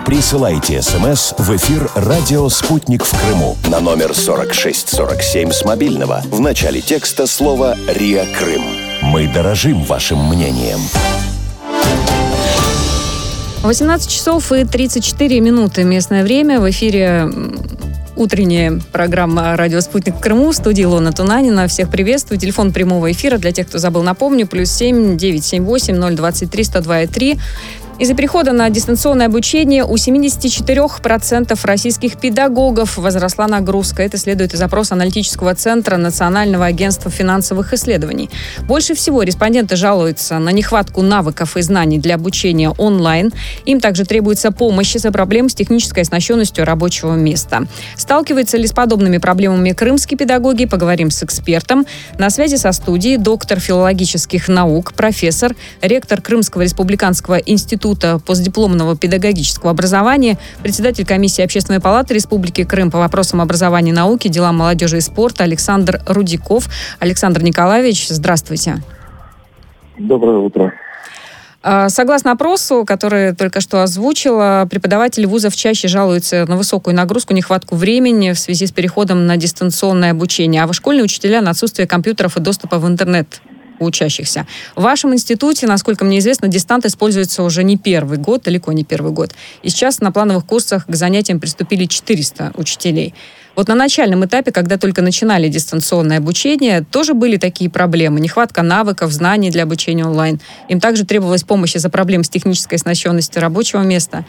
Присылайте СМС в эфир «Радио Спутник в Крыму» на номер 4647 с мобильного. В начале текста слово «РИА Крым». Мы дорожим вашим мнением. 18 часов и 34 минуты местное время. В эфире утренняя программа «Радио Спутник в Крыму». В студии Илона Тунанина. Всех приветствую. Телефон прямого эфира для тех, кто забыл, напомню. +7 978 023 102 3. Из-за перехода на дистанционное обучение у 74% российских педагогов возросла нагрузка. Это следует из опроса аналитического центра Национального агентства финансовых исследований. Больше всего респонденты жалуются на нехватку навыков и знаний для обучения онлайн. Им также требуется помощь из-за проблем с технической оснащенностью рабочего места. Сталкиваются ли с подобными проблемами крымские педагоги? Поговорим с экспертом. На связи со студией доктор филологических наук, профессор, ректор Крымского республиканского института постдипломного педагогического образования, председатель комиссии Общественной палаты Республики Крым по вопросам образования и науки, делам молодежи и спорта Александр Рудиков. Александр Николаевич, здравствуйте. Доброе утро. Согласно опросу, который только что озвучила, преподаватели вузов чаще жалуются на высокую нагрузку, нехватку времени в связи с переходом на дистанционное обучение, а школьные учителя на отсутствие компьютеров и доступа в интернет у учащихся. В вашем институте, насколько мне известно, дистант используется уже не первый год, далеко не первый год. И сейчас на плановых курсах к занятиям приступили 400 учителей. Вот на начальном этапе, когда только начинали дистанционное обучение, тоже были такие проблемы. Нехватка навыков, знаний для обучения онлайн. Им также требовалась помощь из-за проблем с технической оснащенностью рабочего места.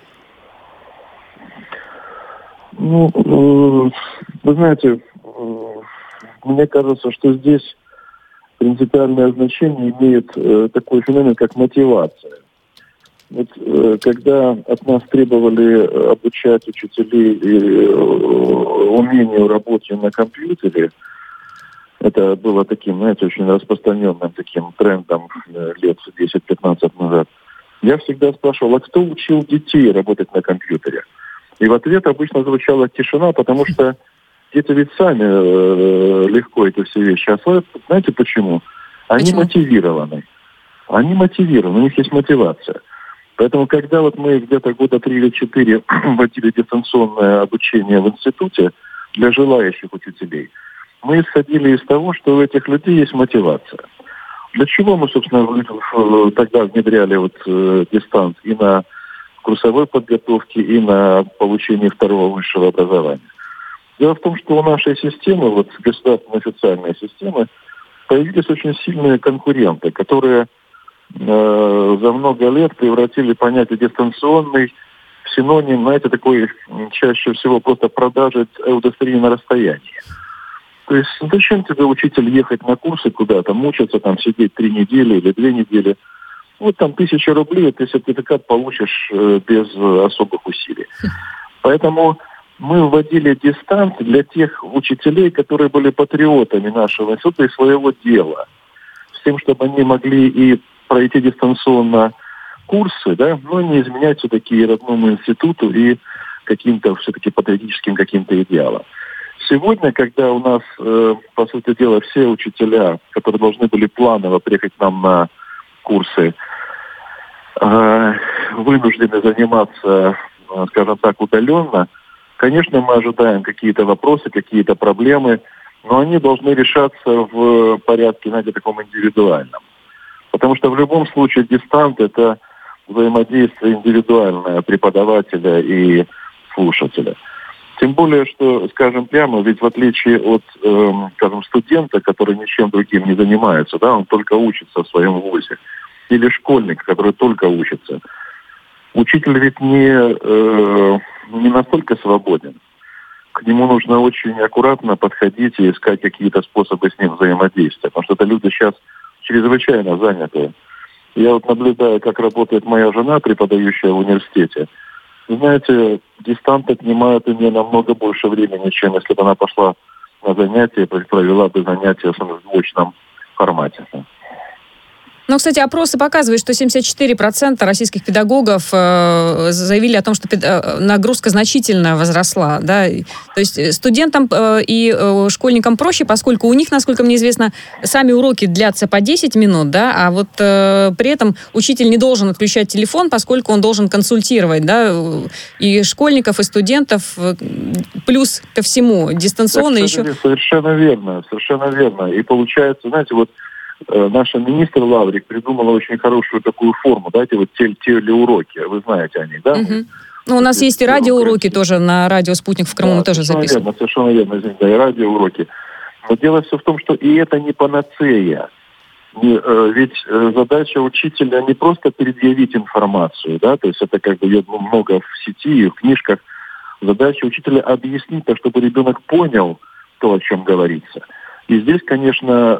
Вы знаете, мне кажется, что здесь принципиальное значение имеет такой феномен, как мотивация. Вот, когда от нас требовали обучать учителей умению работе на компьютере, это было таким, знаете, очень распространенным таким трендом лет 10-15 назад, я всегда спрашивал, а кто учил детей работать на компьютере? И в ответ обычно звучала тишина, потому что дети ведь сами легко эти все вещи освоят. Знаете почему? Они мотивированы. У них есть мотивация. Поэтому, когда вот мы где-то года 3 или 4 вводили дистанционное обучение в институте для желающих учителей, мы исходили из того, что у этих людей есть мотивация. Для чего мы, собственно, тогда внедряли дистант и на курсовой подготовке, и на получении второго высшего образования? Дело в том, что у нашей системы, государственной официальной системы, появились очень сильные конкуренты, которые за много лет превратили понятие дистанционный в синоним, знаете, такой чаще всего просто продажи удостоверения на расстоянии. То есть зачем тебе, учитель, ехать на курсы куда-то, мучиться, там сидеть 3 недели или 2 недели? Вот там 1000 рублей, ты сертификат получишь без особых усилий. Поэтому мы вводили дистант для тех учителей, которые были патриотами нашего института и своего дела. С тем, чтобы они могли и пройти дистанционно курсы, но не изменять все-таки родному институту и каким-то все-таки патриотическим каким-то идеалам. Сегодня, когда у нас, по сути дела, все учителя, которые должны были планово приехать к нам на курсы, вынуждены заниматься, скажем так, удаленно, конечно, мы ожидаем какие-то вопросы, какие-то проблемы, но они должны решаться в порядке, знаете, таком индивидуальном. Потому что в любом случае дистант – это взаимодействие индивидуальное преподавателя и слушателя. Тем более, что, скажем прямо, ведь в отличие от, студента, который ничем другим не занимается, он только учится в своем вузе, или школьник, который только учится, учитель ведь не настолько свободен. К нему нужно очень аккуратно подходить и искать какие-то способы с ним взаимодействия, потому что это люди сейчас чрезвычайно занятые. Я наблюдаю, как работает моя жена, преподающая в университете. Вы знаете, дистант отнимает у нее намного больше времени, чем если бы она пошла на занятия, провела бы занятия в очном формате. Но, кстати, опросы показывают, что 74% российских педагогов заявили о том, что нагрузка значительно возросла. Да? То есть студентам и школьникам проще, поскольку у них, насколько мне известно, сами уроки длятся по 10 минут, да? А вот при этом учитель не должен отключать телефон, поскольку он должен консультировать, да? И школьников, и студентов, плюс ко всему дистанционно еще... Совершенно верно. И получается, знаете, вот наша министр Лаврик придумала очень хорошую такую форму, да, эти вот телеуроки, вы знаете о них, да? Угу. Ну, у нас есть и радиоуроки тоже на радио «Спутник» в Крыму, мы тоже записываем. Совершенно верно, извините, и радиоуроки. Но дело все в том, что и это не панацея. Ведь задача учителя не просто предъявить информацию, да, то есть это как бы ее много в сети, в книжках. Задача учителя объяснить так, чтобы ребенок понял то, о чем говорится. И здесь, конечно,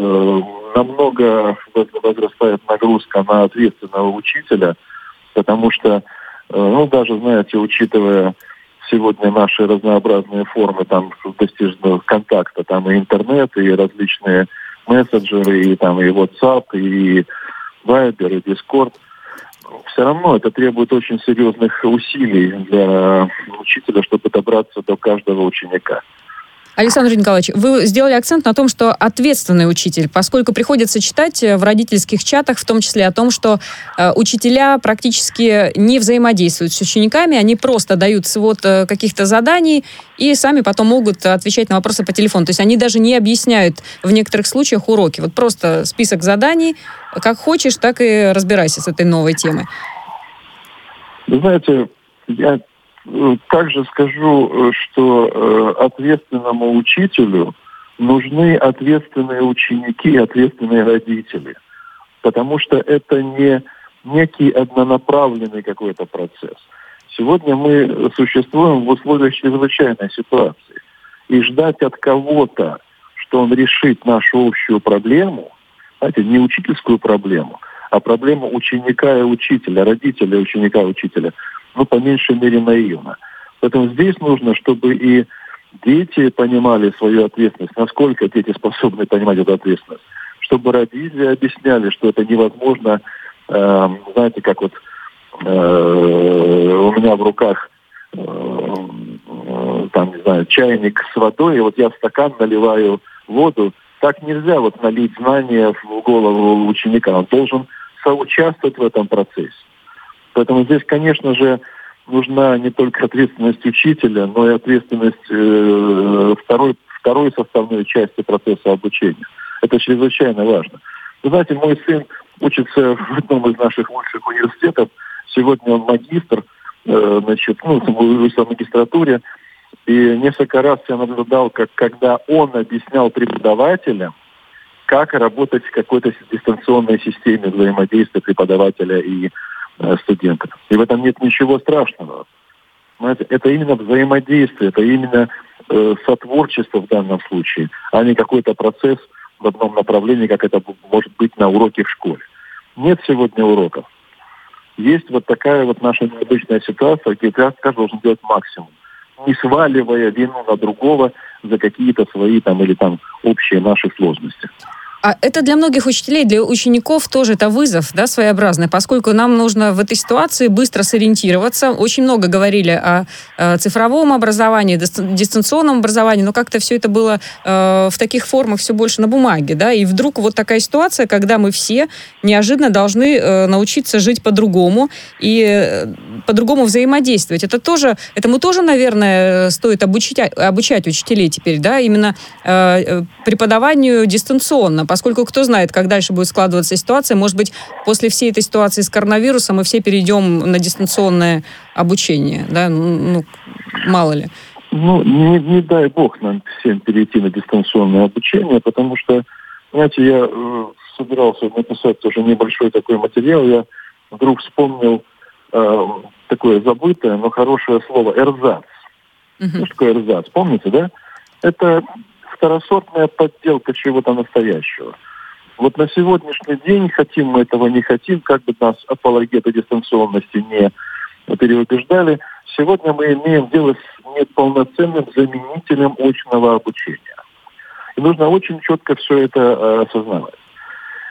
намного возрастает нагрузка на ответственного учителя, потому что, даже, знаете, учитывая сегодня наши разнообразные формы там достижного контакта, там и интернет, и различные мессенджеры, и там и WhatsApp, и Viber, и Discord, все равно это требует очень серьезных усилий для учителя, чтобы добраться до каждого ученика. Александр Николаевич, вы сделали акцент на том, что ответственный учитель, поскольку приходится читать в родительских чатах, в том числе о том, что учителя практически не взаимодействуют с учениками, они просто дают свод каких-то заданий и сами потом могут отвечать на вопросы по телефону. То есть они даже не объясняют в некоторых случаях уроки. Вот просто список заданий, как хочешь, так и разбирайся с этой новой темой. Вы знаете, я также скажу, что ответственному учителю нужны ответственные ученики и ответственные родители. Потому что это не некий однонаправленный какой-то процесс. Сегодня мы существуем в условиях чрезвычайной ситуации. И ждать от кого-то, что он решит нашу общую проблему, знаете, не учительскую проблему, а проблему ученика и учителя, родителя ученика и учителя, по меньшей мере наивно. Поэтому здесь нужно, чтобы и дети понимали свою ответственность, насколько дети способны понимать эту ответственность, чтобы родители объясняли, что это невозможно, знаете, как вот у меня в руках чайник с водой, и вот я в стакан наливаю воду. Так нельзя налить знания в голову ученика. Он должен соучаствовать в этом процессе. Поэтому здесь, конечно же, нужна не только ответственность учителя, но и ответственность второй составной части процесса обучения. Это чрезвычайно важно. Вы знаете, мой сын учится в одном из наших лучших университетов. Сегодня он магистр, в магистратуре. И несколько раз я наблюдал, когда он объяснял преподавателям, как работать в какой-то дистанционной системе взаимодействия преподавателя и студентов. И в этом нет ничего страшного. Знаете, это именно взаимодействие, это именно сотворчество в данном случае, а не какой-то процесс в одном направлении, как это может быть на уроке в школе. Нет сегодня уроков. Есть такая наша необычная ситуация, где каждый должен делать максимум, не сваливая вину на другого за какие-то свои или общие наши сложности. А это для многих учителей, для учеников тоже это вызов, да, своеобразный, поскольку нам нужно в этой ситуации быстро сориентироваться. Очень много говорили о цифровом образовании, дистанционном образовании, но как-то все это было в таких формах все больше на бумаге, да, и вдруг такая ситуация, когда мы все неожиданно должны научиться жить по-другому и по-другому взаимодействовать. Этому тоже, наверное, стоит обучать учителей теперь, да, именно преподаванию дистанционно, поскольку кто знает, как дальше будет складываться ситуация. Может быть, после всей этой ситуации с коронавирусом мы все перейдем на дистанционное обучение, да, мало ли. Не дай бог нам всем перейти на дистанционное обучение, потому что, знаете, я собирался написать тоже небольшой такой материал, я вдруг вспомнил такое забытое, но хорошее слово «эрзац». Что такое эрзац? Помните, да? Это второсортная подделка чего-то настоящего. На сегодняшний день, хотим мы этого, не хотим, как бы нас апологеты дистанционности не переубеждали, сегодня мы имеем дело с неполноценным заменителем очного обучения. И нужно очень четко все это осознавать.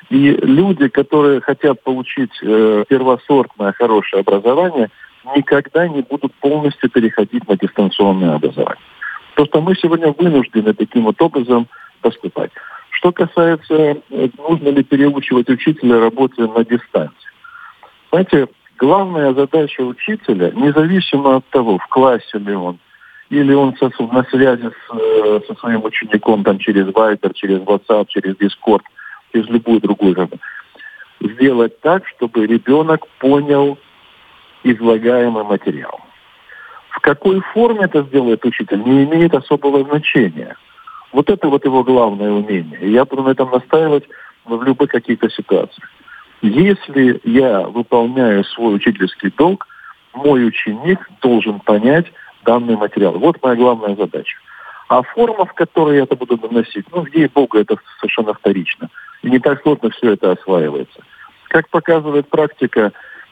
И люди, которые хотят получить первосортное хорошее образование, никогда не будут полностью переходить на дистанционное образование. Просто мы сегодня вынуждены таким вот образом поступать. Что касается, нужно ли переучивать учителя работе на дистанции. Знаете, главная задача учителя, независимо от того, в классе ли он, или он на связи со своим учеником там, через Viber, через WhatsApp, через Discord, через любую другую работу, сделать так, чтобы ребенок понял излагаемый материал. В какой форме это сделает учитель, не имеет особого значения. Вот это вот его главное умение. И я буду на этом настаивать в любых каких-то ситуациях. Если я выполняю свой учительский долг, мой ученик должен понять данный материал. Вот моя главная задача. А форма, в которой я это буду доносить, ей-богу, это совершенно вторично. И не так сложно все это осваивается. Как показывает практика,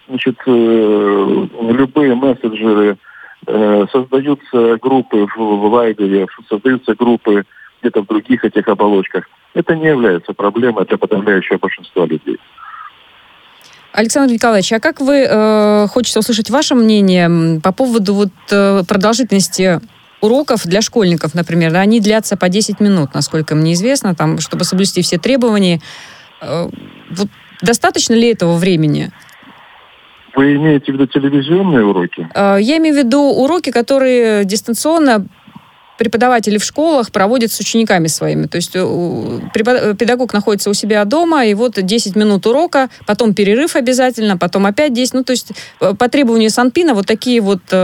любые мессенджеры, создаются группы в Вайбере, создаются группы где-то в других этих оболочках. Это не является проблемой для подавляющего большинства людей. Александр Николаевич, а как хочется услышать ваше мнение по поводу продолжительности уроков для школьников, например? Они длятся по 10 минут, насколько мне известно, чтобы соблюсти все требования. Достаточно ли этого времени? Вы имеете в виду телевизионные уроки? Я имею в виду уроки, которые дистанционно преподаватели в школах проводят с учениками своими. То есть педагог находится у себя дома, и 10 минут урока, потом перерыв обязательно, потом опять 10. То есть по требованию Санпина такие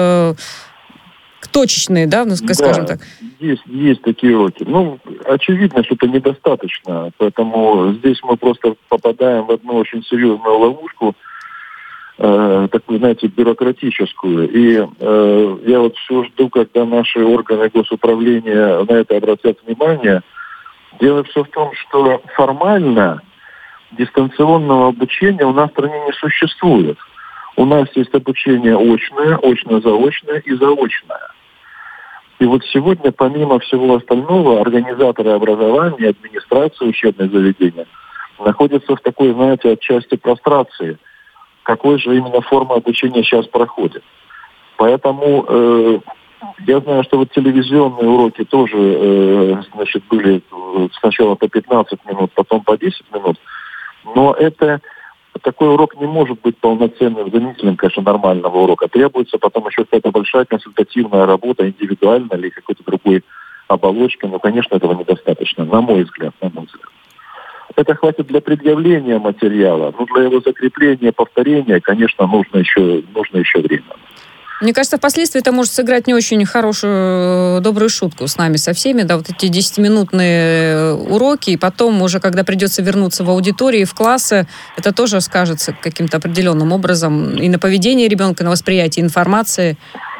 точечные, скажем так. Есть такие уроки. Очевидно, что это недостаточно, поэтому здесь мы просто попадаем в одну очень серьезную ловушку, такую, знаете, бюрократическую. И я все жду, когда наши органы госуправления на это обратят внимание. Дело все в том, что формально дистанционного обучения у нас в стране не существует. У нас есть обучение очное, очно-заочное и заочное. И сегодня, помимо всего остального, организаторы образования, администрация учебных заведений находятся в такой, знаете, отчасти прострации. Какой же именно форма обучения сейчас проходит. Поэтому я знаю, что телевизионные уроки тоже были сначала по 15 минут, потом по 10 минут. Но такой урок не может быть полноценным заменителем, конечно, нормального урока. Требуется потом еще какая-то большая консультативная работа, индивидуальная или какой-то другой оболочкой. Но, конечно, этого недостаточно, на мой взгляд. Это хватит для предъявления материала, но для его закрепления, повторения, конечно, нужно еще время. Мне кажется, впоследствии это может сыграть не очень хорошую, добрую шутку с нами, со всеми, эти 10-минутные уроки, и потом уже, когда придется вернуться в аудитории, в классы, это тоже скажется каким-то определенным образом и на поведении ребенка, и на восприятии информации.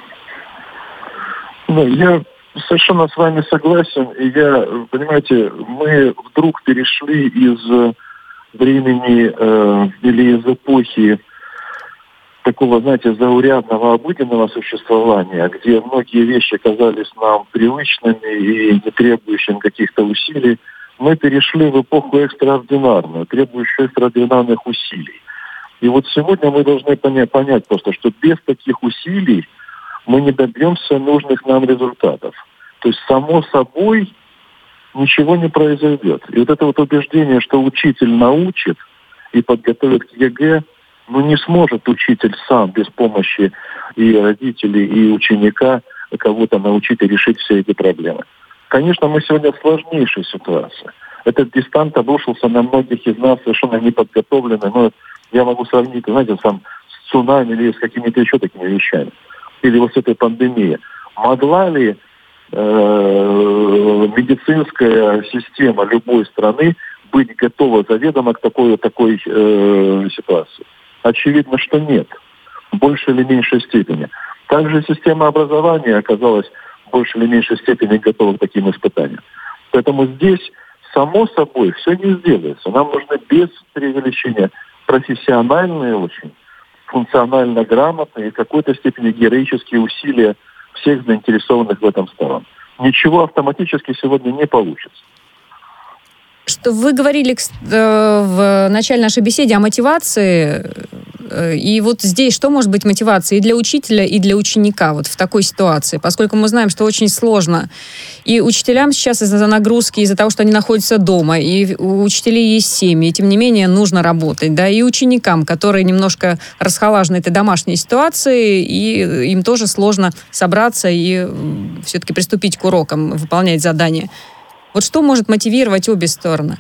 Я совершенно с вами согласен. И понимаете, мы вдруг перешли из времени или из эпохи такого, знаете, заурядного обыденного существования, где многие вещи казались нам привычными и не требующими каких-то усилий. Мы перешли в эпоху экстраординарную, требующую экстраординарных усилий. И сегодня мы должны понять просто, что без таких усилий мы не добьемся нужных нам результатов. То есть, само собой, ничего не произойдет. И это убеждение, что учитель научит и подготовит к ЕГЭ, не сможет учитель сам без помощи и родителей, и ученика кого-то научить и решить все эти проблемы. Конечно, мы сегодня в сложнейшей ситуации. Этот дистант обрушился на многих из нас совершенно неподготовленных. Я могу сравнить, знаете, с цунами или с какими-то еще такими вещами. Или с этой пандемией. Могла ли медицинская система любой страны быть готова заведомо к такой ситуации? Очевидно, что нет. В большей или меньшей степени. Также система образования оказалась в большей или меньшей степени готова к таким испытаниям. Поэтому здесь, само собой, все не сделается. Нам нужны без преувеличения профессиональные очень, функционально грамотные и в какой-то степени героические усилия всех заинтересованных в этом сторон. Ничего автоматически сегодня не получится. Что вы говорили в начале нашей беседы о мотивации, и вот здесь что может быть мотивацией и для учителя, и для ученика вот в такой ситуации? Поскольку мы знаем, что очень сложно и учителям сейчас из-за нагрузки, из-за того, что они находятся дома, и у учителей есть семьи, и тем не менее нужно работать, да, и ученикам, которые немножко расхолажены этой домашней ситуацией, и им тоже сложно собраться и все-таки приступить к урокам, выполнять задания. Вот что может мотивировать обе стороны?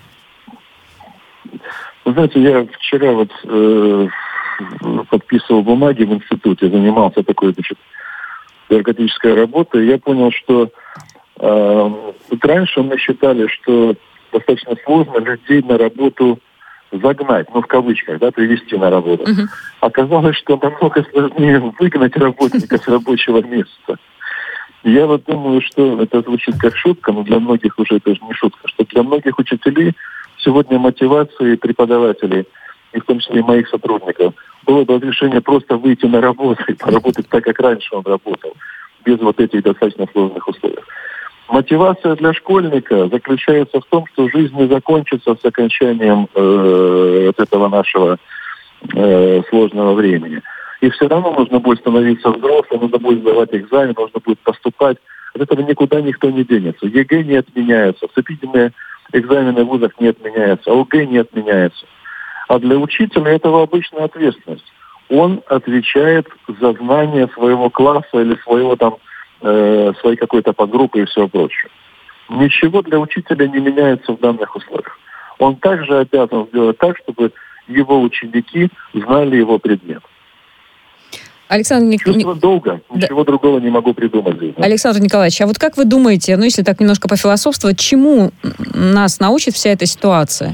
Вы знаете, я вчера подписывал бумаги в институте, занимался такой, бюрократической работой, и я понял, что раньше мы считали, что достаточно сложно людей на работу загнать, в кавычках, да, привести на работу. Uh-huh. Оказалось, что намного сложнее выгнать работника с рабочего места. Я думаю, что это звучит как шутка, но для многих уже это же не шутка, что для многих учителей сегодня мотивацией преподавателей, и в том числе и моих сотрудников, было бы решение просто выйти на работу и поработать так, как раньше он работал, без этих достаточно сложных условий. Мотивация для школьника заключается в том, что жизнь не закончится с окончанием этого нашего сложного времени. И все равно нужно будет становиться взрослым, нужно будет сдавать экзамен, нужно будет поступать. От этого никуда никто не денется. ЕГЭ не отменяется, вступительные экзамены в вузах не отменяются, ОГЭ не отменяется. А для учителя это обычная ответственность. Он отвечает за знания своего класса или своей какой-то подгруппы и все прочее. Ничего для учителя не меняется в данных условиях. Он также обязан сделать так, чтобы его ученики знали его предмет. Александр Чувство долга. Ничего другого не могу придумать здесь. Александр Николаевич, а вот как вы думаете, если так немножко пофилософствовать, чему нас научит вся эта ситуация?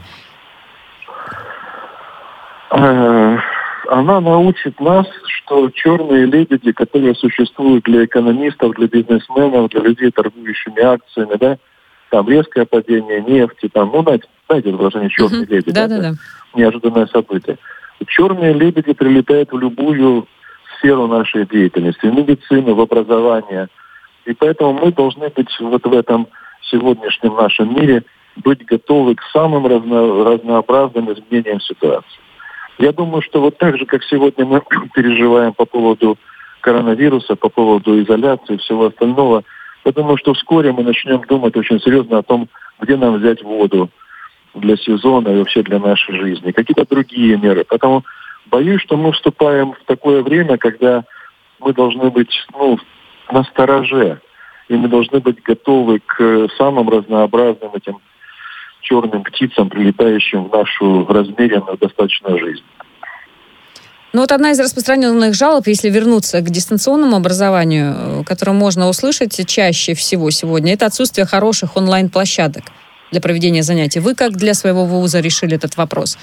Она научит нас, что черные лебеди, которые существуют для экономистов, для бизнесменов, для людей, торгующими акциями, да, там резкое падение нефти, знаете выражение «черные лебеди», да. Неожиданное событие. Черные лебеди прилетают в любую сферу нашей деятельности, в медицину, в образование. И поэтому мы должны быть в этом сегодняшнем нашем мире быть готовы к самым разнообразным изменениям ситуации. Я думаю, что так же, как сегодня мы переживаем по поводу коронавируса, по поводу изоляции и всего остального, я думаю, что вскоре мы начнем думать очень серьезно о том, где нам взять воду для сезона и вообще для нашей жизни, какие-то другие меры. Поэтому боюсь, что мы вступаем в такое время, когда мы должны быть настороже, и мы должны быть готовы к самым разнообразным этим черным птицам, прилетающим в нашу размеренную достаточно жизнь. Одна из распространенных жалоб, если вернуться к дистанционному образованию, которое можно услышать чаще всего сегодня, это отсутствие хороших онлайн-площадок для проведения занятий. Вы как для своего вуза решили этот вопрос?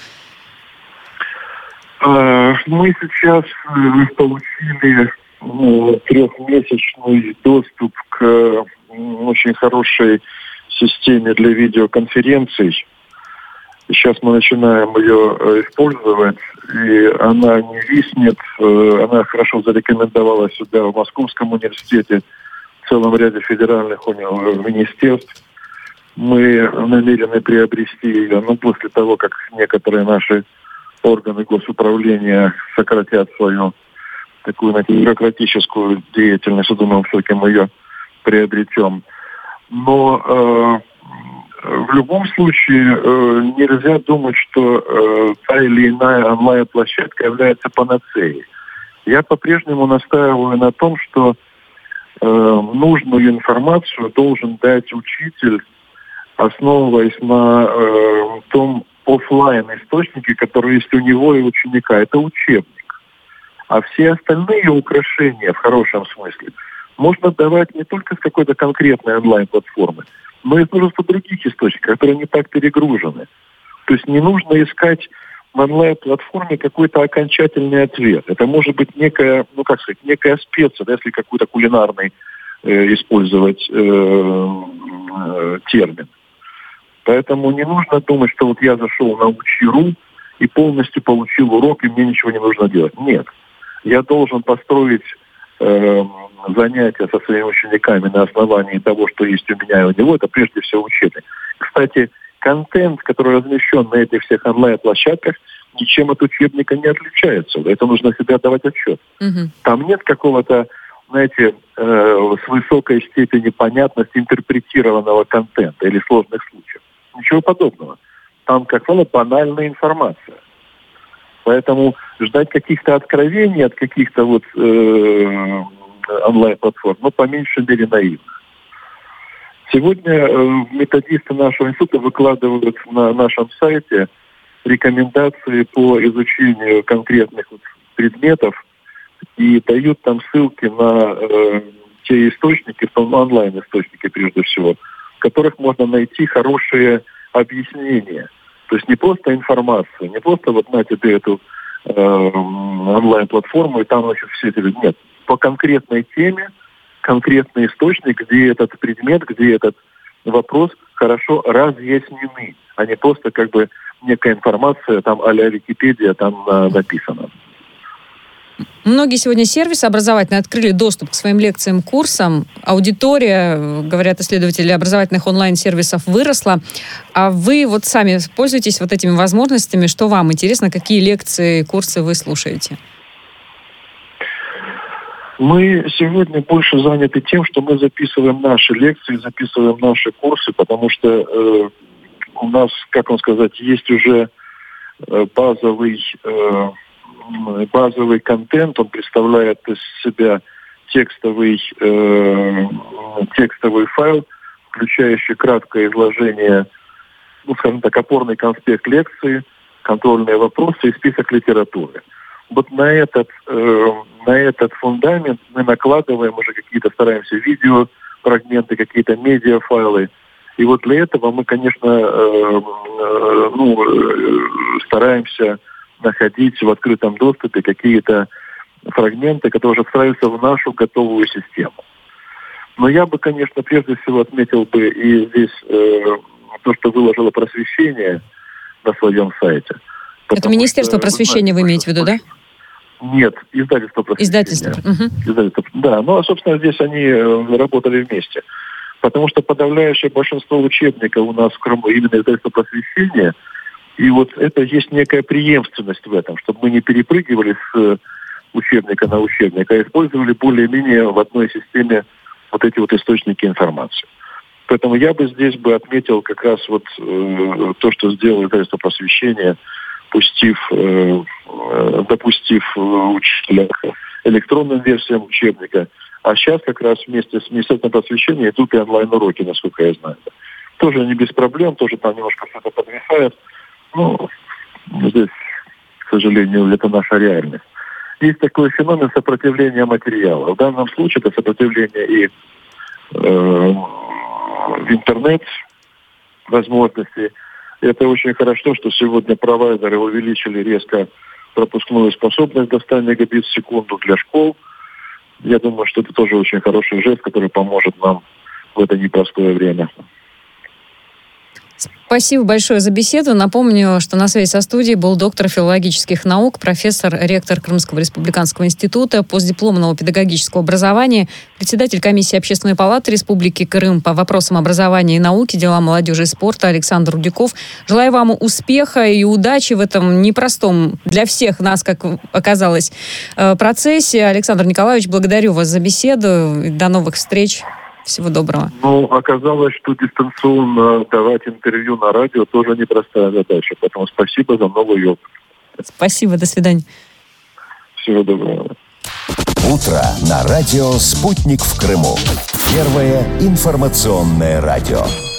Мы сейчас получили трехмесячный доступ к очень хорошей системе для видеоконференций. Сейчас мы начинаем ее использовать, и она не виснет. Она хорошо зарекомендовала себя в Московском университете, в целом ряде федеральных министерств. Мы намерены приобрести ее, после того, как некоторые наши органы госуправления сократят свою такую бюрократическую деятельность. Я думаю, все-таки мы ее приобретем. Но в любом случае нельзя думать, что та или иная онлайн-площадка является панацеей. Я по-прежнему настаиваю на том, что нужную информацию должен дать учитель, основываясь на том офлайн-источнике, который есть у него и ученика. Это учебник. А все остальные украшения, в хорошем смысле, можно давать не только с какой-то конкретной онлайн-платформы, но и с множеством других источников, которые не так перегружены. То есть не нужно искать в онлайн-платформе какой-то окончательный ответ. Это может быть некая, некая специя, если какой-то кулинарный использовать термин. Поэтому не нужно думать, что я зашел на Учи.ру и полностью получил урок, и мне ничего не нужно делать. Нет. Я должен построить занятия со своими учениками на основании того, что есть у меня и у него. Это прежде всего учебник. Кстати, контент, который размещен на этих всех онлайн-площадках, ничем от учебника не отличается. Это нужно себе отдавать отчет. Там нет какого-то, знаете, с высокой степенью понятности интерпретированного контента или сложных случаев. Ничего подобного. Там, как правило, банальная информация. Поэтому ждать каких-то откровений от каких-то вот онлайн-платформ, по меньшей мере наивно. Сегодня методисты нашего института выкладывают на нашем сайте рекомендации по изучению конкретных предметов и дают там ссылки на те источники, в том онлайн-источники прежде всего, в которых можно найти хорошие объяснения. То есть не просто информацию, не просто вот на тебе эту онлайн-платформу, и там значит все это. Нет, по конкретной теме, конкретный источник, где этот предмет, где этот вопрос хорошо разъяснены, а не просто как бы некая информация там а-ля Википедия там написана. Многие сегодня сервисы образовательные открыли доступ к своим лекциям, курсам. Аудитория, говорят исследователи образовательных онлайн-сервисов, выросла. А вы вот сами пользуетесь вот этими возможностями? Что вам интересно? Какие лекции, курсы вы слушаете? Мы сегодня больше заняты тем, что мы записываем наши лекции, записываем наши курсы, потому что у нас, как вам сказать, есть уже базовый контент, он представляет из себя текстовый файл, включающий краткое изложение, скажем так, опорный конспект лекции, контрольные вопросы и список литературы. Вот на этот фундамент мы накладываем уже какие-то, стараемся видеофрагменты, какие-то медиафайлы. И вот для этого мы, конечно, стараемся находить в открытом доступе какие-то фрагменты, которые уже встраиваются в нашу готовую систему. Но я бы, конечно, прежде всего отметил бы и здесь то, что выложило просвещение на своем сайте. Это Министерство просвещения вы имеете в виду, да? Нет, издательство просвещения. Издательство. Да, собственно, здесь они работали вместе. Потому что подавляющее большинство учебников у нас в Крыму именно издательство просвещения. И вот это есть некая преемственность в этом, чтобы мы не перепрыгивали с учебника на учебник, а использовали более-менее в одной системе вот эти вот источники информации. Поэтому я бы здесь отметил как раз вот то, что сделало издательство просвещения, допустив учителя к электронным версиям учебника. А сейчас как раз вместе с Министерством просвещения идут и онлайн-уроки, насколько я знаю. Тоже не без проблем, тоже там немножко все это подвисает. Здесь, к сожалению, это наша реальность. Есть такой феномен сопротивления материала. В данном случае это сопротивление и в интернет возможности. Это очень хорошо, что сегодня провайдеры увеличили резко пропускную способность до 100 мегабит в секунду для школ. Я думаю, что это тоже очень хороший жест, который поможет нам в это непростое время. Спасибо большое за беседу. Напомню, что на связи со студией был доктор филологических наук, профессор, ректор Крымского республиканского института постдипломного педагогического образования, председатель комиссии Общественной палаты Республики Крым по вопросам образования и науки, делам молодежи и спорта Александр Рудяков. Желаю вам успеха и удачи в этом непростом для всех нас, как оказалось, процессе. Александр Николаевич, благодарю вас за беседу. До новых встреч. Всего доброго. Оказалось, что дистанционно давать интервью на радио тоже непростая задача. Поэтому спасибо за новый опыт. Спасибо, до свидания. Всего доброго. Утро на радио «Спутник» в Крыму. Первое информационное радио.